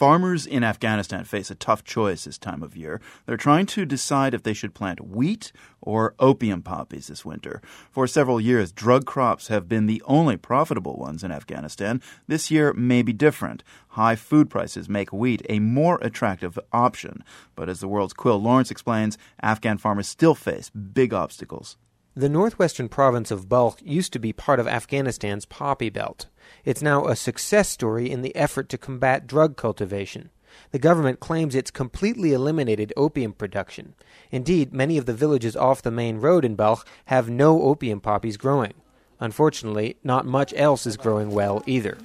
Farmers in Afghanistan face a tough choice this time of year. They're trying to decide if they should plant wheat or opium poppies this winter. For several years, drug crops have been the only profitable ones in Afghanistan. This year may be different. High food prices make wheat a more attractive option. But as the World's Quill Lawrence explains, Afghan farmers still face big obstacles. The northwestern province of Balkh used to be part of Afghanistan's poppy belt. It's now a success story in the effort to combat drug cultivation. The government claims it's completely eliminated opium production. Indeed, many of the villages off the main road in Balkh have no opium poppies growing. Unfortunately, not much else is growing well either.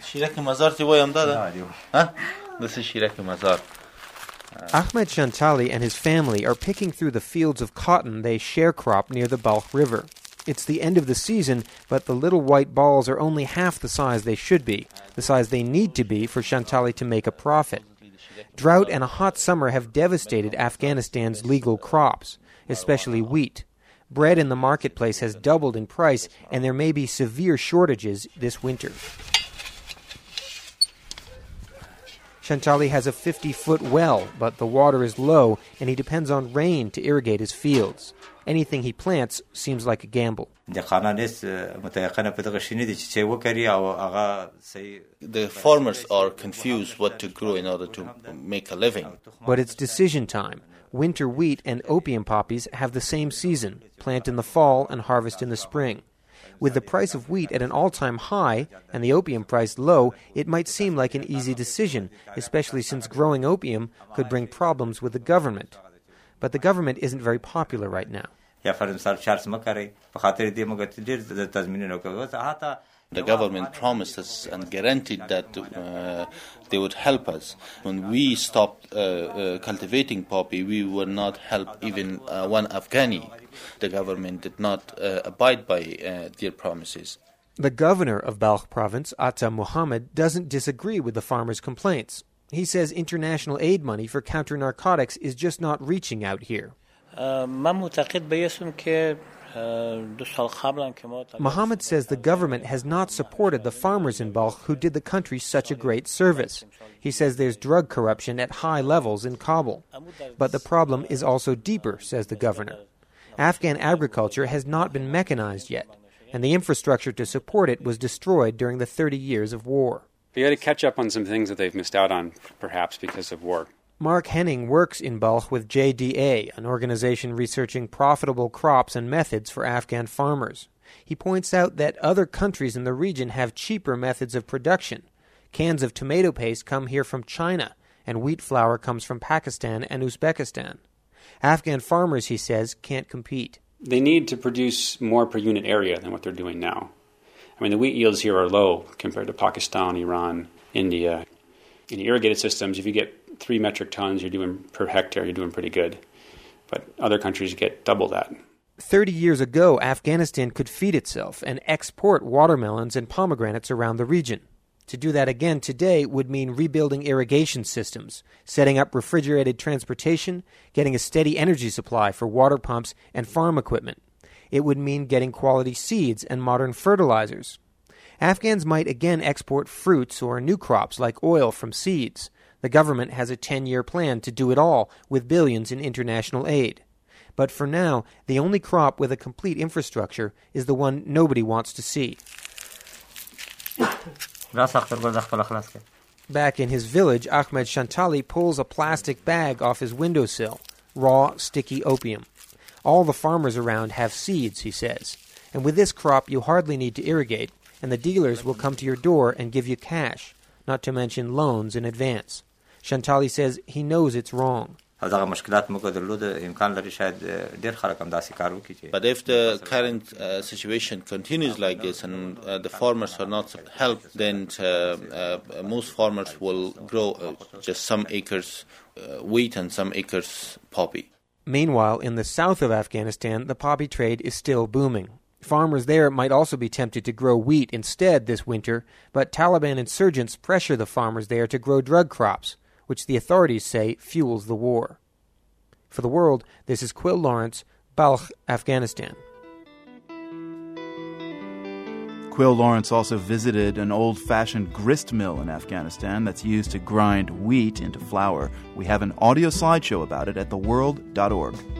Ahmed Shantali and his family are picking through the fields of cotton they sharecrop near the Balkh River. It's the end of the season, but the little white balls are only half the size they should be, the size they need to be for Shantali to make a profit. Drought and a hot summer have devastated Afghanistan's legal crops, especially wheat. Bread in the marketplace has doubled in price, and there may be severe shortages this winter. Shantali has a 50-foot well, but the water is low, and he depends on rain to irrigate his fields. Anything he plants seems like a gamble. The farmers are confused what to grow in order to make a living. But it's decision time. Winter wheat and opium poppies have the same season, plant in the fall and harvest in the spring. With the price of wheat at an all-time high and the opium price low, it might seem like an easy decision, especially since growing opium could bring problems with the government. But the government isn't very popular right now. The government promised us and guaranteed that they would help us. When we stopped cultivating poppy, we would not help even one Afghani. The government did not abide by their promises. The governor of Balkh province, Atta Muhammad, doesn't disagree with the farmers' complaints. He says international aid money for counter-narcotics is just not reaching out here. Muhammad says the government has not supported the farmers in Balkh who did the country such a great service. He says there's drug corruption at high levels in Kabul. But the problem is also deeper, says the governor. Afghan agriculture has not been mechanized yet, and the infrastructure to support it was destroyed during the 30 years of war. They got to catch up on some things that they've missed out on, perhaps because of war. Mark Henning works in Balkh with JDA, an organization researching profitable crops and methods for Afghan farmers. He points out that other countries in the region have cheaper methods of production. Cans of tomato paste come here from China, and wheat flour comes from Pakistan and Uzbekistan. Afghan farmers, he says, can't compete. They need to produce more per unit area than what they're doing now. I mean, the wheat yields here are low compared to Pakistan, Iran, India. In irrigated systems, if you get 3 metric tons per hectare, you're doing pretty good. But other countries get double that. 30 years ago, Afghanistan could feed itself and export watermelons and pomegranates around the region. To do that again today would mean rebuilding irrigation systems, setting up refrigerated transportation, getting a steady energy supply for water pumps and farm equipment. It would mean getting quality seeds and modern fertilizers. Afghans might again export fruits or new crops like oil from seeds. The government has a 10-year plan to do it all with billions in international aid. But for now, the only crop with a complete infrastructure is the one nobody wants to see. Back in his village, Ahmed Shantali pulls a plastic bag off his windowsill. Raw, sticky opium. All the farmers around have seeds, he says. And with this crop, you hardly need to irrigate, and the dealers will come to your door and give you cash, not to mention loans in advance. Shantali says he knows it's wrong. But if the current situation continues like this and the farmers are not helped, then most farmers will grow just some acres wheat and some acres poppy. Meanwhile, in the south of Afghanistan, the poppy trade is still booming. Farmers there might also be tempted to grow wheat instead this winter, but Taliban insurgents pressure the farmers there to grow drug crops, which the authorities say fuels the war. For the World, this is Quill Lawrence, Balkh, Afghanistan. Quil Lawrence also visited an old-fashioned grist mill in Afghanistan that's used to grind wheat into flour. We have an audio slideshow about it at theworld.org.